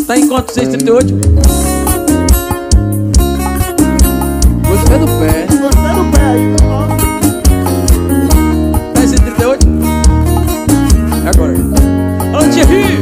Tá em quanto? 638? Gostei do pé. Gostei do pé aí, ó. Tá em 638? É agora. Alô, Thierry!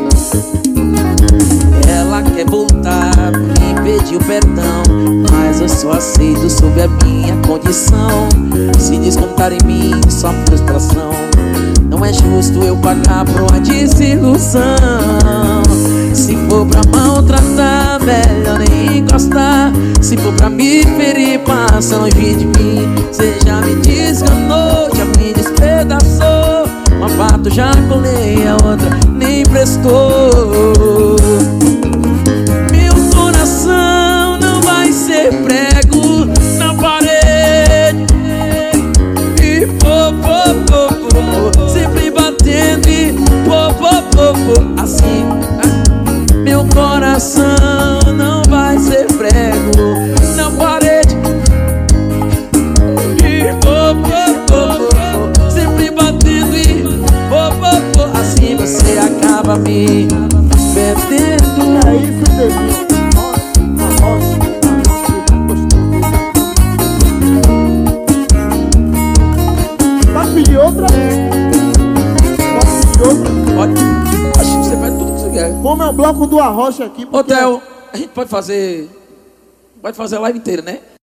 Ela quer voltar, me pediu perdão, mas eu só aceito sob a minha condição. Se descontar em mim só frustração, não é justo eu pagar por uma desilusão. Se for pra maltratar, melhor nem encostar. Se for pra me ferir, passa longe de mim. Cê já me desganou, já me despedaçou. Uma pato já colei, a outra nem prestou. Meu coração não vai ser prego na parede. E pô, sempre batendo e pô, assim. Meu coração não vai ser prego na parede. E pô, sempre batendo e pô, assim você acaba me perdendo. É isso, Devinho. Pode pedir outra? Pode pedir outra? Pode. Acho que você pede tudo que você quer. Como é o bloco do Arrocha aqui. Ô, Theo, a gente pode fazer a live inteira, né?